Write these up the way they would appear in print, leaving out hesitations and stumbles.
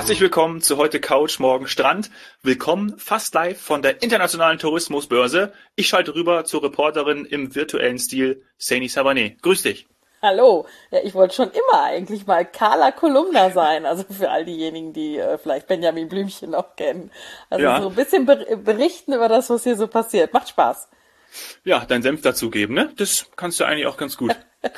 Herzlich willkommen zu heute Couch, morgen Strand. Willkommen fast live von der Internationalen Tourismusbörse. Ich schalte rüber zur Reporterin im virtuellen Stil, Saini Sabané. Grüß dich. Hallo, ja, ich wollte schon immer eigentlich mal Carla Kolumna sein, also für all diejenigen, die vielleicht Benjamin Blümchen noch kennen. Also so Ja, ein bisschen berichten über das, was hier so passiert. Macht Spaß. ja, deinen Senf dazugeben, ne? Das kannst du eigentlich auch ganz gut.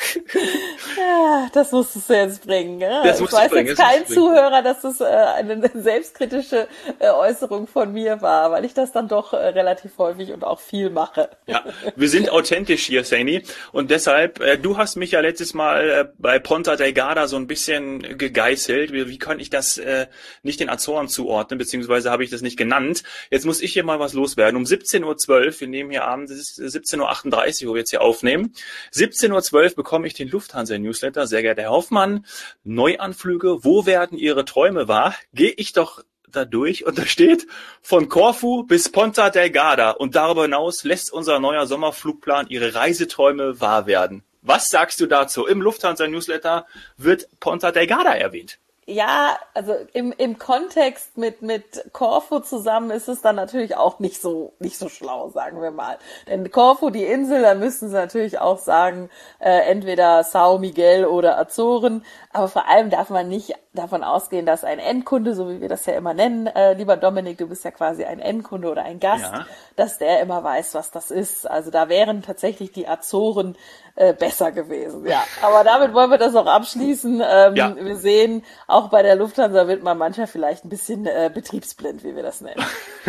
Ja, das musstest du jetzt bringen. Ja? Das Ich musste ich weiß bringen, jetzt das musste ich kein bringen. Zuhörer, dass es eine selbstkritische Äußerung von mir war, weil ich das dann doch relativ häufig und auch viel mache. Ja, wir sind authentisch hier, Saini. Und deshalb, du hast mich ja letztes Mal bei Ponta Delgada so ein bisschen gegeißelt. Wie kann ich das nicht den Azoren zuordnen, beziehungsweise habe ich das nicht genannt. Jetzt muss ich hier mal was loswerden. Um 17:12 Uhr, wir nehmen hier abends, es ist 17:38 Uhr, wo wir jetzt hier aufnehmen. 17:12 Uhr bekomme ich den Lufthansa-Newsletter. Sehr geehrter Herr Hoffmann, Neuanflüge, wo werden Ihre Träume wahr? Gehe ich doch da durch und da steht von Korfu bis Ponta Delgada und darüber hinaus lässt unser neuer Sommerflugplan Ihre Reiseträume wahr werden. Was sagst du dazu? Im Lufthansa-Newsletter wird Ponta Delgada erwähnt. Ja, also im Kontext mit Korfu zusammen ist es dann natürlich auch nicht so schlau, sagen wir mal. Denn Korfu, die Insel, da müssten sie natürlich auch sagen, entweder São Miguel oder Azoren. Aber vor allem darf man nicht davon ausgehen, dass ein Endkunde, so wie wir das ja immer nennen, lieber Dominik, du bist ja quasi ein Endkunde oder ein Gast, Ja, dass der immer weiß, was das ist. Also da wären tatsächlich die Azoren besser gewesen, ja. Aber damit wollen wir das auch abschließen. ja. Wir sehen, auch bei der Lufthansa wird man manchmal vielleicht ein bisschen betriebsblind, wie wir das nennen.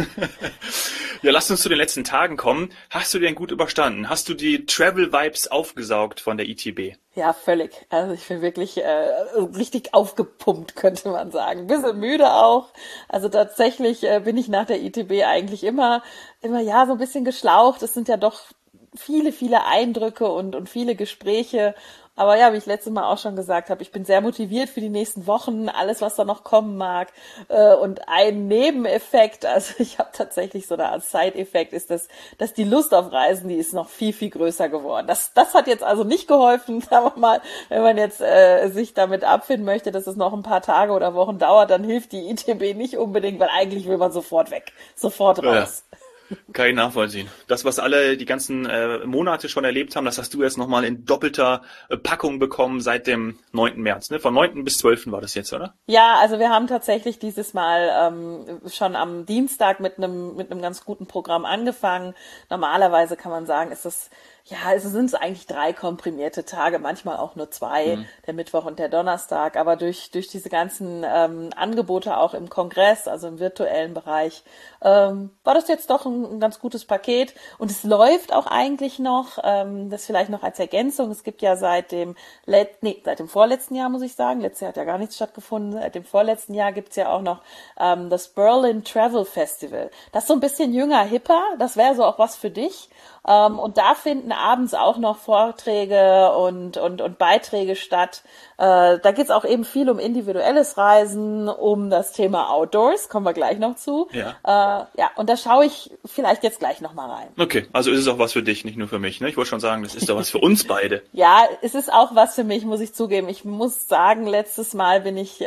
Ja, lass uns zu den letzten Tagen kommen. Hast du den gut überstanden? Hast du die Travel-Vibes aufgesaugt von der ITB? Ja, völlig. Also ich bin wirklich richtig aufgepumpt, könnte man sagen. Ein bisschen müde auch. Also tatsächlich bin ich nach der ITB eigentlich immer ja so ein bisschen geschlaucht. Es sind ja doch viele Eindrücke und viele Gespräche. Aber ja, wie ich letztes Mal auch schon gesagt habe, ich bin sehr motiviert für die nächsten Wochen, alles, was da noch kommen mag. Und ein Nebeneffekt, also ich habe tatsächlich so eine Art Side-Effekt, ist, dass die Lust auf Reisen, die ist noch viel größer geworden. Das hat jetzt also nicht geholfen, sagen wir mal, wenn man jetzt sich damit abfinden möchte, dass es noch ein paar Tage oder Wochen dauert, dann hilft die ITB nicht unbedingt, weil eigentlich will man sofort weg, sofort Ja, ja. raus. Kann ich nachvollziehen. Das, was alle die ganzen Monate schon erlebt haben, das hast du jetzt nochmal in doppelter Packung bekommen seit dem 9. März. Ne? Von 9. bis 12. war das jetzt, oder? Ja, also wir haben tatsächlich dieses Mal schon am Dienstag mit einem ganz guten Programm angefangen. Normalerweise kann man sagen, es sind eigentlich 3 komprimierte Tage, manchmal auch nur 2, Mhm. der Mittwoch und der Donnerstag. Aber durch diese ganzen Angebote auch im Kongress, also im virtuellen Bereich, war das jetzt doch ein ganz gutes Paket. Und es läuft auch eigentlich noch, das vielleicht noch als Ergänzung. Es gibt ja seit dem vorletzten Jahr, muss ich sagen. Letztes Jahr hat ja gar nichts stattgefunden. Seit dem vorletzten Jahr gibt's ja auch noch das Berlin Travel Festival. Das ist so ein bisschen jünger, hipper. Das wäre so auch was für dich. Und da finden abends auch noch Vorträge und Beiträge statt. Da geht's auch eben viel um individuelles Reisen, um das Thema Outdoors, kommen wir gleich noch zu. Ja. Ja, und da schaue ich vielleicht jetzt gleich noch mal rein. Okay, also ist es auch was für dich, nicht nur für mich. Ne? Ich wollte schon sagen, das ist doch was für uns beide. Ja, es ist auch was für mich, muss ich zugeben. Ich muss sagen, letztes Mal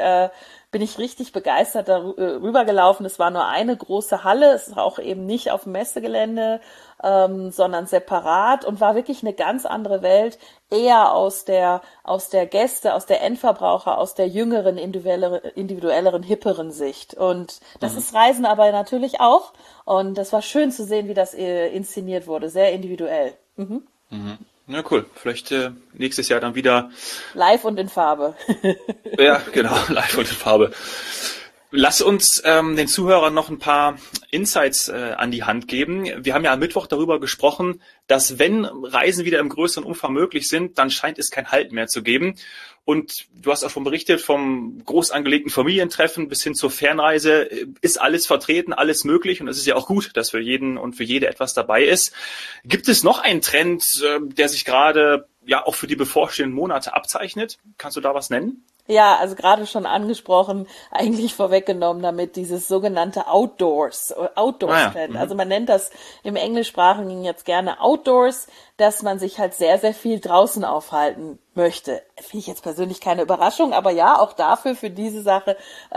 bin ich richtig begeistert darüber gelaufen. Es war nur eine große Halle, es ist auch eben nicht auf dem Messegelände, sondern separat und war wirklich eine ganz andere Welt, eher aus der Gäste, aus der Endverbraucher, aus der jüngeren, individuelleren, hipperen Sicht. Und das Mhm. ist Reisen aber natürlich auch. Und das war schön zu sehen, wie das inszeniert wurde, sehr individuell. Mhm. Mhm. Ja, cool. Vielleicht nächstes Jahr dann wieder. Live und in Farbe. Ja, genau, live und in Farbe. Lass uns den Zuhörern noch ein paar Insights an die Hand geben. Wir haben ja am Mittwoch darüber gesprochen, dass wenn Reisen wieder im größeren Umfang möglich sind, dann scheint es kein Halt mehr zu geben. Und du hast auch schon berichtet, vom groß angelegten Familientreffen bis hin zur Fernreise ist alles vertreten, alles möglich. Und es ist ja auch gut, dass für jeden und für jede etwas dabei ist. Gibt es noch einen Trend, der sich gerade ja auch für die bevorstehenden Monate abzeichnet? Kannst du da was nennen? Ja, also gerade schon angesprochen, eigentlich vorweggenommen damit dieses sogenannte Ah ja. Outdoors-Trend. Mhm. Also man nennt das im Englischsprachigen jetzt gerne Outdoors, dass man sich halt sehr viel draußen aufhalten möchte. Finde ich jetzt persönlich keine Überraschung, aber ja, auch dafür, für diese Sache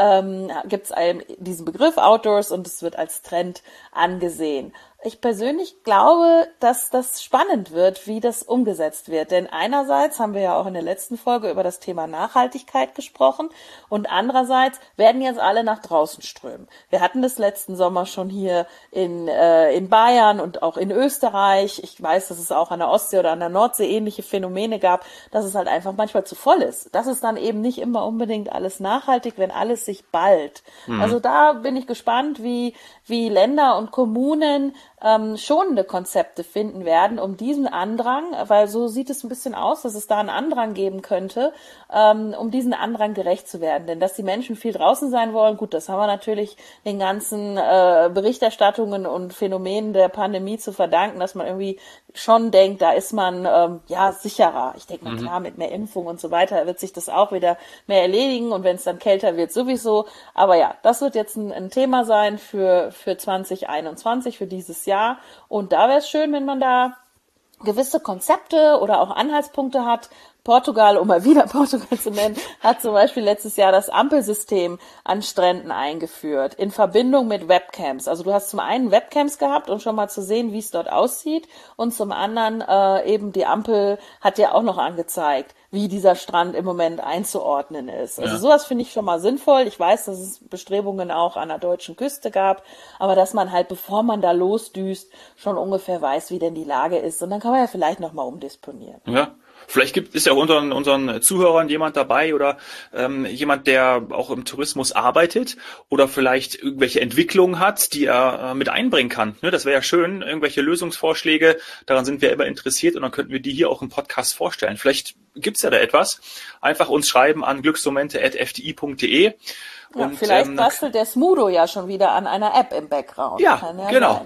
gibt es diesen Begriff Outdoors und es wird als Trend angesehen. Ich persönlich glaube, dass das spannend wird, wie das umgesetzt wird. Denn einerseits haben wir ja auch in der letzten Folge über das Thema Nachhaltigkeit gesprochen und andererseits werden jetzt alle nach draußen strömen. Wir hatten das letzten Sommer schon hier in Bayern und auch in Österreich. Ich weiß, dass es auch an der Ostsee oder an der Nordsee ähnliche Phänomene gab, dass es halt einfach manchmal zu voll ist. Das ist dann eben nicht immer unbedingt alles nachhaltig, wenn alles sich ballt. Also da bin ich gespannt, wie Länder und Kommunen schonende Konzepte finden werden, um diesen Andrang, weil so sieht es ein bisschen aus, dass es da einen Andrang geben könnte, um diesen Andrang gerecht zu werden. Denn dass die Menschen viel draußen sein wollen, gut, das haben wir natürlich den ganzen Berichterstattungen und Phänomenen der Pandemie zu verdanken, dass man irgendwie schon denkt, da ist man sicherer. Ich denke mal, klar, mit mehr Impfung und so weiter wird sich das auch wieder mehr erledigen und wenn es dann kälter wird, sowieso. Aber ja, das wird jetzt ein Thema sein für 2021, für dieses Jahr. Und da wäre es schön, wenn man da gewisse Konzepte oder auch Anhaltspunkte hat. Portugal, um mal wieder Portugal zu nennen, hat zum Beispiel letztes Jahr das Ampelsystem an Stränden eingeführt, in Verbindung mit Webcams. Also du hast zum einen Webcams gehabt, um schon mal zu sehen, wie es dort aussieht, und zum anderen eben die Ampel hat ja auch noch angezeigt, wie dieser Strand im Moment einzuordnen ist. Also sowas finde ich schon mal sinnvoll. Ich weiß, dass es Bestrebungen auch an der deutschen Küste gab, aber dass man halt, bevor man da losdüst, schon ungefähr weiß, wie denn die Lage ist. Und dann kann man ja vielleicht nochmal umdisponieren. Ja. Vielleicht ist ja unter unseren Zuhörern jemand dabei oder jemand, der auch im Tourismus arbeitet oder vielleicht irgendwelche Entwicklungen hat, die er mit einbringen kann. Ne, das wäre ja schön, irgendwelche Lösungsvorschläge, daran sind wir immer interessiert und dann könnten wir die hier auch im Podcast vorstellen. Vielleicht gibt's ja da etwas. Einfach uns schreiben an glücksmomente@fdi.de. Ja, und vielleicht bastelt der Smudo ja schon wieder an einer App im Background. Ja, genau.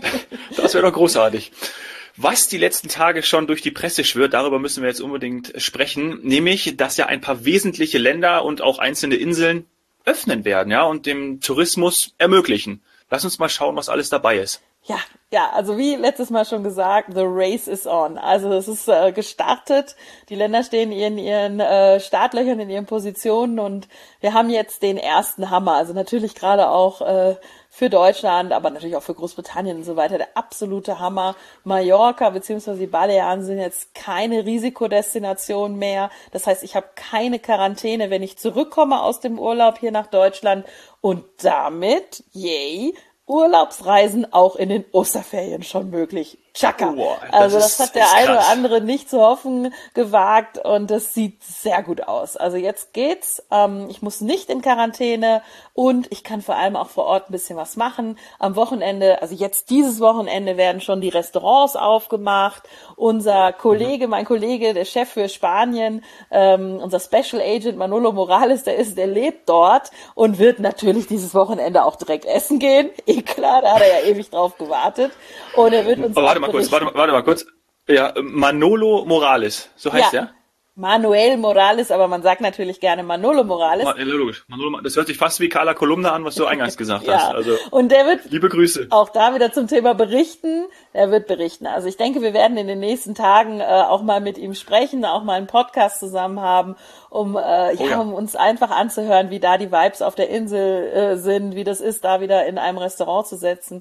Das wäre doch großartig. Was die letzten Tage schon durch die Presse schwirrt, darüber müssen wir jetzt unbedingt sprechen, nämlich, dass ja ein paar wesentliche Länder und auch einzelne Inseln öffnen werden, ja, und dem Tourismus ermöglichen. Lass uns mal schauen, was alles dabei ist. Ja, also wie letztes Mal schon gesagt, the race is on. Also es ist gestartet, die Länder stehen in ihren Startlöchern, in ihren Positionen und wir haben jetzt den ersten Hammer. Also natürlich gerade auch für Deutschland, aber natürlich auch für Großbritannien und so weiter, der absolute Hammer. Mallorca bzw. die Balearen sind jetzt keine Risikodestination mehr. Das heißt, ich habe keine Quarantäne, wenn ich zurückkomme aus dem Urlaub hier nach Deutschland und damit, yay, Urlaubsreisen auch in den Osterferien schon möglich. Chaka. Also das hat der eine oder andere nicht zu hoffen gewagt und das sieht sehr gut aus. Also jetzt geht's. Ich muss nicht in Quarantäne und ich kann vor allem auch vor Ort ein bisschen was machen. Am Wochenende, also jetzt dieses Wochenende werden schon die Restaurants aufgemacht. Unser Kollege, mein Kollege, der Chef für Spanien, unser Special Agent Manolo Morales, der lebt dort und wird natürlich dieses Wochenende auch direkt essen gehen. Klar, da hat er ja ewig drauf gewartet. Und er wird uns warte mal kurz. Ja, Manolo Morales, so heißt er? Manuel Morales, aber man sagt natürlich gerne Manolo Morales. Logisch. Das hört sich fast wie Carla Kolumna an, was du eingangs gesagt hast. Also, und der wird liebe Grüße. Auch da wieder zum Thema berichten. Er wird berichten. Also ich denke, wir werden in den nächsten Tagen auch mal mit ihm sprechen, auch mal einen Podcast zusammen haben, um uns einfach anzuhören, wie da die Vibes auf der Insel sind, wie das ist, da wieder in einem Restaurant zu sitzen.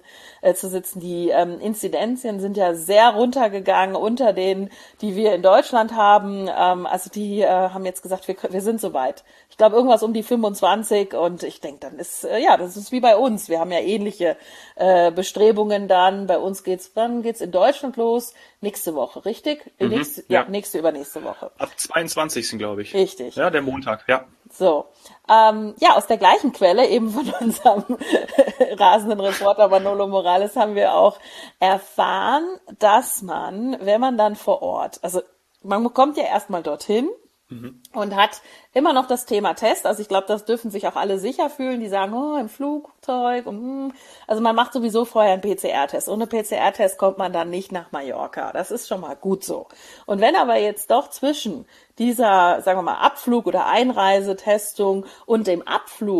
Die Inzidenzien sind ja sehr runtergegangen unter denen, die wir in Deutschland haben. Also die haben jetzt gesagt, wir sind soweit. Ich glaube, irgendwas um die 25 und ich denke, dann ist, das ist wie bei uns. Wir haben ja ähnliche Bestrebungen dann. Bei uns wann geht's in Deutschland los? Nächste Woche, richtig? Nächste, übernächste Woche. Ab 22. glaube ich. Richtig. Ja, der Montag, ja. So. Aus der gleichen Quelle, eben von unserem rasenden Reporter Manolo Morales, haben wir auch erfahren, dass man, wenn man dann vor Ort, also man kommt ja erstmal dorthin und hat immer noch das Thema Test. Also ich glaube, das dürfen sich auch alle sicher fühlen, die sagen, im Flugzeug. Also man macht sowieso vorher einen PCR-Test. Ohne PCR-Test kommt man dann nicht nach Mallorca. Das ist schon mal gut so. Und wenn aber jetzt doch zwischen dieser, sagen wir mal, Abflug- oder Einreisetestung und dem Abflug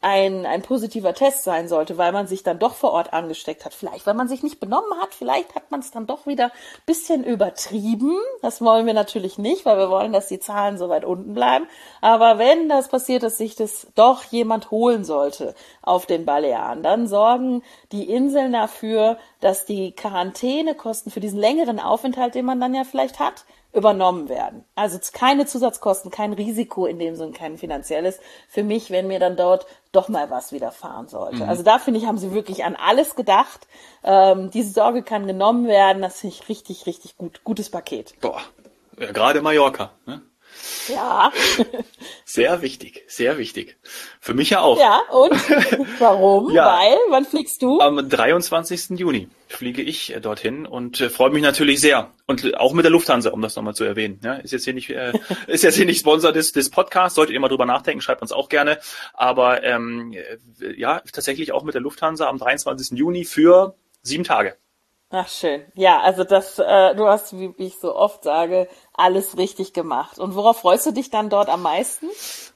ein positiver Test sein sollte, weil man sich dann doch vor Ort angesteckt hat. Vielleicht, weil man sich nicht benommen hat, vielleicht hat man es dann doch wieder ein bisschen übertrieben. Das wollen wir natürlich nicht, weil wir wollen, dass die Zahlen so weit unten bleiben. Aber wenn das passiert, dass sich das doch jemand holen sollte auf den Balearen, dann sorgen die Inseln dafür, dass die Quarantänekosten für diesen längeren Aufenthalt, den man dann ja vielleicht hat, übernommen werden. Also keine Zusatzkosten, kein Risiko in dem Sinne, kein finanzielles für mich, wenn mir dann dort doch mal was widerfahren sollte. Also da finde ich, haben sie wirklich an alles gedacht. Diese Sorge kann genommen werden. Das finde ich richtig, richtig gut. Gutes Paket. Boah, ja, gerade Mallorca, ne? Ja. Sehr wichtig, sehr wichtig. Für mich ja auch. Ja, und? Warum? Ja. Weil, wann fliegst du? Am 23. Juni fliege ich dorthin und freue mich natürlich sehr. Und auch mit der Lufthansa, um das nochmal zu erwähnen. Ja, ist jetzt hier nicht Sponsor des Podcasts, solltet ihr mal drüber nachdenken, schreibt uns auch gerne. Aber ja, tatsächlich auch mit der Lufthansa am 23. Juni für 7 Tage. Ach, schön. Ja, also du hast, wie ich so oft sage, alles richtig gemacht. Und worauf freust du dich dann dort am meisten?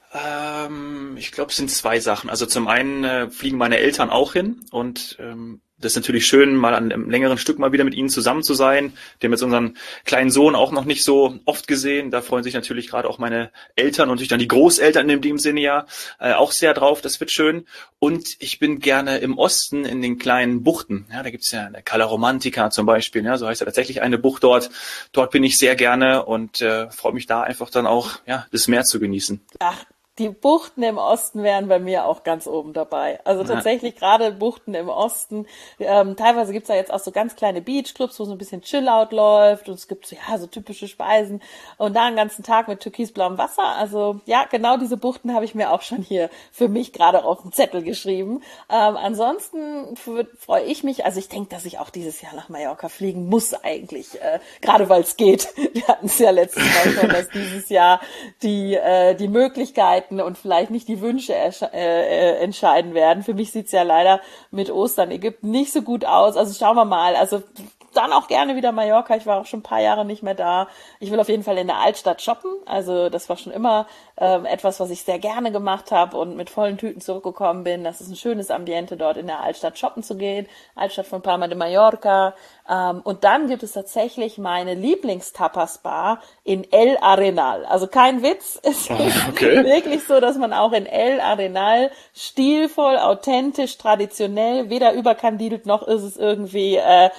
Ich glaube, es sind 2 Sachen. Also zum einen fliegen meine Eltern auch hin und das ist natürlich schön, mal an einem längeren Stück mal wieder mit ihnen zusammen zu sein. Wir haben jetzt unseren kleinen Sohn auch noch nicht so oft gesehen. Da freuen sich natürlich gerade auch meine Eltern und natürlich dann die Großeltern in dem Sinne ja auch sehr drauf. Das wird schön. Und ich bin gerne im Osten in den kleinen Buchten. Ja, da gibt's ja eine Cala Romantica zum Beispiel. Ja, so heißt ja tatsächlich eine Bucht dort. Dort bin ich sehr gerne und freue mich da einfach dann auch, ja, das Meer zu genießen. Ach, die Buchten im Osten wären bei mir auch ganz oben dabei. Also tatsächlich gerade Buchten im Osten. Teilweise gibt's da jetzt auch so ganz kleine Beachclubs, wo so ein bisschen Chill-Out läuft und es gibt so, ja, so typische Speisen und da einen ganzen Tag mit türkisblauem Wasser. Also ja, genau diese Buchten habe ich mir auch schon hier für mich gerade auf den Zettel geschrieben. Ansonsten freue ich mich, also ich denke, dass ich auch dieses Jahr nach Mallorca fliegen muss eigentlich, gerade weil es geht. Wir hatten es ja letztes Mal schon, dass dieses Jahr die Möglichkeiten und vielleicht nicht die Wünsche entscheiden werden. Für mich sieht's ja leider mit Ostern Ägypten nicht so gut aus. Also schauen wir mal. Also dann auch gerne wieder Mallorca. Ich war auch schon ein paar Jahre nicht mehr da. Ich will auf jeden Fall in der Altstadt shoppen. Also das war schon immer etwas, was ich sehr gerne gemacht habe und mit vollen Tüten zurückgekommen bin. Das ist ein schönes Ambiente, dort in der Altstadt shoppen zu gehen. Altstadt von Palma de Mallorca. Und dann gibt es tatsächlich meine Lieblingstapas-Bar in El Arenal. Also kein Witz. Es ist wirklich so, dass man auch in El Arenal stilvoll, authentisch, traditionell, weder überkandidelt noch ist es irgendwie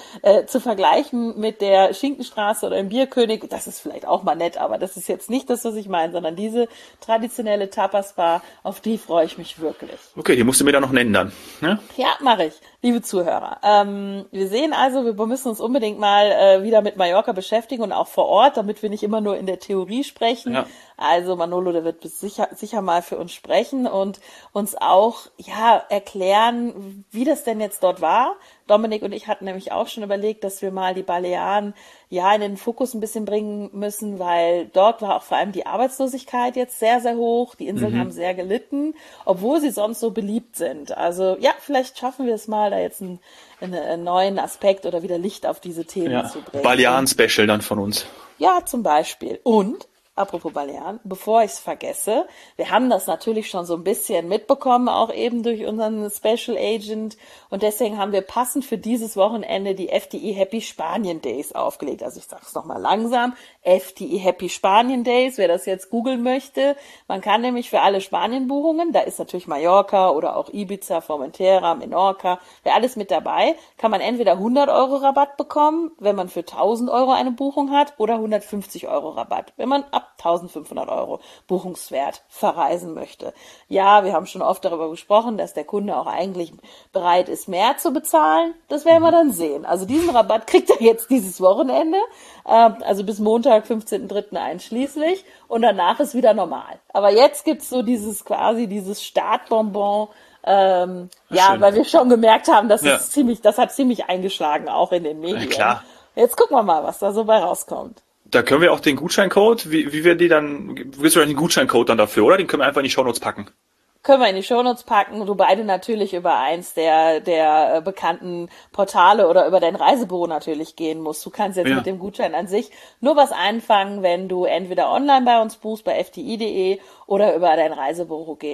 zu vergleichen mit der Schinkenstraße oder im Bierkönig. Das ist vielleicht auch mal nett, aber das ist jetzt nicht das, was ich meine, sondern diese traditionelle Tapas-Bar, auf die freue ich mich wirklich. Okay, die musst du mir dann noch nennen dann. Ne? Ja, mache ich, liebe Zuhörer. Wir sehen also, wir müssen uns unbedingt mal wieder mit Mallorca beschäftigen und auch vor Ort, damit wir nicht immer nur in der Theorie sprechen. Ja. Also Manolo, der wird sicher mal für uns sprechen und uns auch erklären, wie das denn jetzt dort war. Dominik und ich hatten nämlich auch schon überlegt, dass wir mal die Balearen in den Fokus ein bisschen bringen müssen, weil dort war auch vor allem die Arbeitslosigkeit jetzt sehr, sehr hoch. Die Inseln haben sehr gelitten, obwohl sie sonst so beliebt sind. Also ja, vielleicht schaffen wir es mal, da jetzt einen neuen Aspekt oder wieder Licht auf diese Themen zu bringen. Balearen-Special dann von uns. Ja, zum Beispiel. Und apropos Balearen, bevor ich es vergesse, wir haben das natürlich schon so ein bisschen mitbekommen, auch eben durch unseren Special Agent und deswegen haben wir passend für dieses Wochenende die FDI Happy Spanien Days aufgelegt. Also ich sage es nochmal langsam, FDI Happy Spanien Days, wer das jetzt googeln möchte. Man kann nämlich für alle Spanien-Buchungen, da ist natürlich Mallorca oder auch Ibiza, Formentera, Menorca, wäre alles mit dabei, kann man entweder 100 € Rabatt bekommen, wenn man für 1.000 € eine Buchung hat oder 150 € Rabatt, wenn man ab 1.500 € Buchungswert verreisen möchte. Ja, wir haben schon oft darüber gesprochen, dass der Kunde auch eigentlich bereit ist, mehr zu bezahlen. Das werden wir dann sehen. Also diesen Rabatt kriegt er jetzt dieses Wochenende, also bis Montag, 15.03. einschließlich und danach ist wieder normal. Aber jetzt gibt's so dieses Startbonbon, weil wir schon gemerkt haben, dass das hat ziemlich eingeschlagen, auch in den Medien. Klar. Jetzt gucken wir mal, was da so bei rauskommt. Da können wir auch den Gutscheincode, wie wir die dann, willst du den Gutscheincode dann dafür, oder? Den können wir einfach in die Shownotes packen. Können wir in die Shownotes packen, wobei du natürlich über eins der bekannten Portale oder über dein Reisebüro natürlich gehen musst. Du kannst jetzt mit dem Gutschein an sich nur was einfangen, wenn du entweder online bei uns buchst, bei fdi.de oder über dein Reisebüro gehst.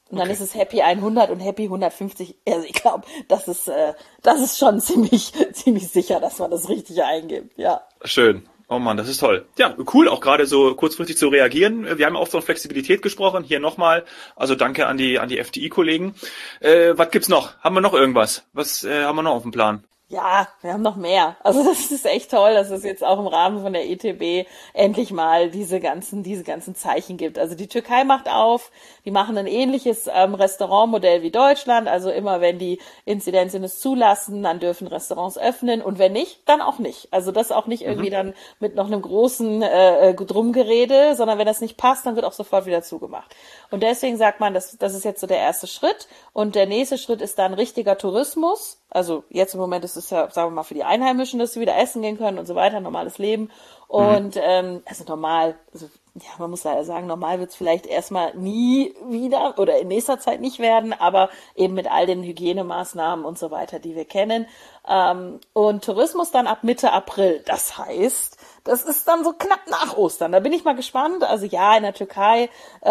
Und dann ist es Happy 100 und Happy 150. Also ich glaube, das ist schon ziemlich sicher, dass man das Richtige eingibt, ja. Schön. Oh Mann, das ist toll. Ja, cool, auch gerade so kurzfristig zu reagieren. Wir haben oft von Flexibilität gesprochen. Hier nochmal, also danke an die FDI-Kollegen. Was gibt's noch? Haben wir noch irgendwas? Was haben wir noch auf dem Plan? Ja, wir haben noch mehr. Also das ist echt toll, dass es jetzt auch im Rahmen von der ETB endlich mal diese ganzen Zeichen gibt. Also die Türkei macht auf, die machen ein ähnliches Restaurantmodell wie Deutschland. Also immer wenn die Inzidenzen es zulassen, dann dürfen Restaurants öffnen und wenn nicht, dann auch nicht. Also das auch nicht irgendwie dann mit noch einem großen Drumgerede, sondern wenn das nicht passt, dann wird auch sofort wieder zugemacht. Und deswegen sagt man, das ist jetzt so der erste Schritt und der nächste Schritt ist dann richtiger Tourismus. Also jetzt im Moment ist es ja, sagen wir mal, für die Einheimischen, dass sie wieder essen gehen können und so weiter, normales Leben. Und also normal, also ja, man muss leider sagen, normal wird es vielleicht erstmal nie wieder oder in nächster Zeit nicht werden, aber eben mit all den Hygienemaßnahmen und so weiter, die wir kennen. Und Tourismus dann ab Mitte April. Das heißt, das ist dann so knapp nach Ostern. Da bin ich mal gespannt. Also ja, in der Türkei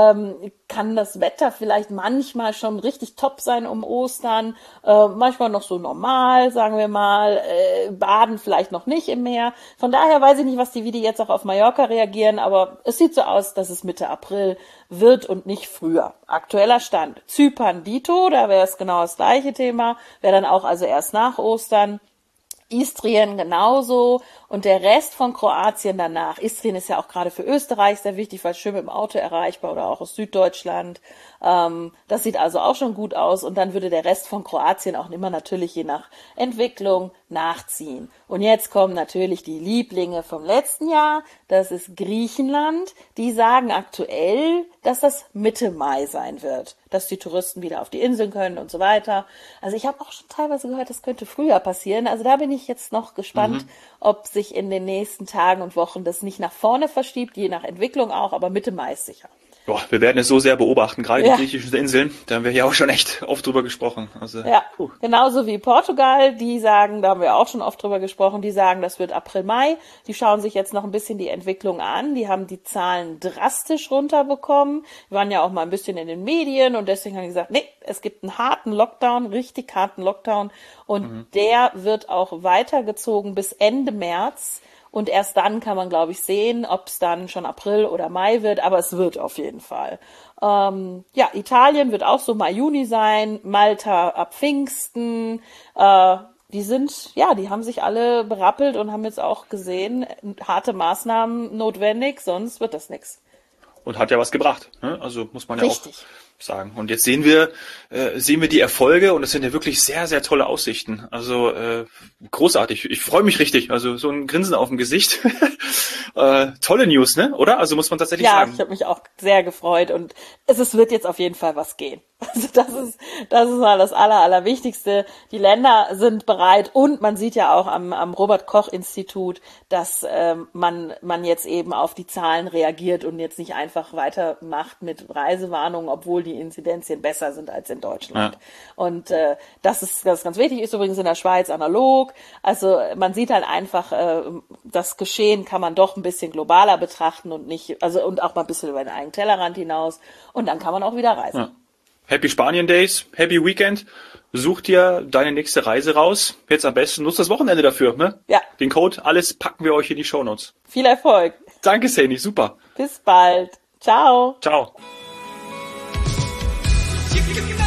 kann das Wetter vielleicht manchmal schon richtig top sein um Ostern. Manchmal noch so normal, sagen wir mal. Baden vielleicht noch nicht im Meer. Von daher weiß ich nicht, wie die jetzt auch auf Mallorca reagieren. Aber es sieht so aus, dass es Mitte April wird und nicht früher. Aktueller Stand. Zypern, Dito, da wäre es genau das gleiche Thema. Wäre dann auch also erst nach Ostern. Istrien genauso und der Rest von Kroatien danach. Istrien ist ja auch gerade für Österreich sehr wichtig, weil schön mit dem Auto erreichbar oder auch aus Süddeutschland. Das sieht also auch schon gut aus und dann würde der Rest von Kroatien auch immer natürlich je nach Entwicklung nachziehen. Und jetzt kommen natürlich die Lieblinge vom letzten Jahr. Das ist Griechenland. Die sagen aktuell, dass das Mitte Mai sein wird, dass die Touristen wieder auf die Inseln können und so weiter. Also ich habe auch schon teilweise gehört, das könnte früher passieren. Also da bin ich jetzt noch gespannt, ob sich in den nächsten Tagen und Wochen das nicht nach vorne verschiebt, je nach Entwicklung auch, aber Mitte Mai ist sicher. Boah, wir werden es so sehr beobachten, gerade die griechischen Inseln. Da haben wir ja auch schon echt oft drüber gesprochen. Also, ja, genauso wie Portugal, die sagen, da haben wir auch schon oft drüber gesprochen, die sagen, das wird April, Mai. Die schauen sich jetzt noch ein bisschen die Entwicklung an. Die haben die Zahlen drastisch runterbekommen. Wir waren ja auch mal ein bisschen in den Medien und deswegen haben die gesagt, nee, es gibt einen harten Lockdown, richtig harten Lockdown und der wird auch weitergezogen bis Ende März. Und erst dann kann man, glaube ich, sehen, ob es dann schon April oder Mai wird, aber es wird auf jeden Fall. Ja, Italien wird auch so Mai, Juni sein, Malta ab Pfingsten. Die haben sich alle berappelt und haben jetzt auch gesehen, harte Maßnahmen notwendig, sonst wird das nichts. Und hat ja was gebracht, ne? Also muss man ja Richtig. auch sagen. Und jetzt sehen wir die Erfolge und es sind ja wirklich sehr, sehr tolle Aussichten. Also großartig. Ich freue mich richtig. Also so ein Grinsen auf dem Gesicht. Tolle News, ne? Oder? Also muss man tatsächlich sagen. Ja, ich habe mich auch sehr gefreut und es wird jetzt auf jeden Fall was gehen. Also das ist mal das Allerwichtigste. Die Länder sind bereit und man sieht ja auch am Robert-Koch-Institut, dass man jetzt eben auf die Zahlen reagiert und jetzt nicht einfach weitermacht mit Reisewarnungen, obwohl die Inzidenzien besser sind als in Deutschland. Ja. Und das ganz wichtig, ist übrigens in der Schweiz analog. Also man sieht halt einfach, das Geschehen kann man doch ein bisschen globaler betrachten und und auch mal ein bisschen über den eigenen Tellerrand hinaus und dann kann man auch wieder reisen. Ja. Happy Spanien Days, Happy Weekend. Such dir deine nächste Reise raus. Jetzt am besten nutzt das Wochenende dafür, ne? Ja. Den Code, alles packen wir euch in die Shownotes. Viel Erfolg. Danke, Saini, super. Bis bald. Ciao. Ciao.